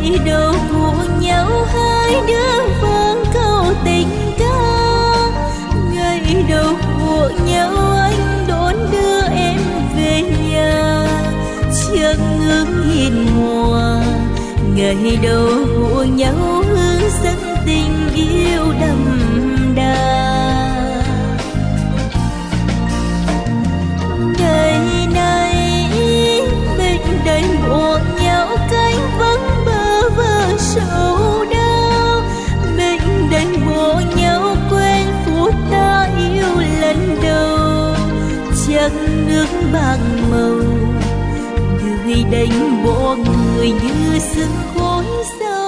ngày đầu của nhau hai đứa vang câu tình ca. Ngày đầu của nhau anh đón đưa em về nhà, chẳng ngước nhìn hoa. Ngày đầu của nhau hướng dẫn tình yêu đậm đà. Ngày nay mình đầy buộc nhau cánh vắng bơ vơ sầu đau. Mình đầy buộc nhau quên phút ta yêu lần đầu, chắc nước bạc màu người đánh bỏ người như sương khói sao.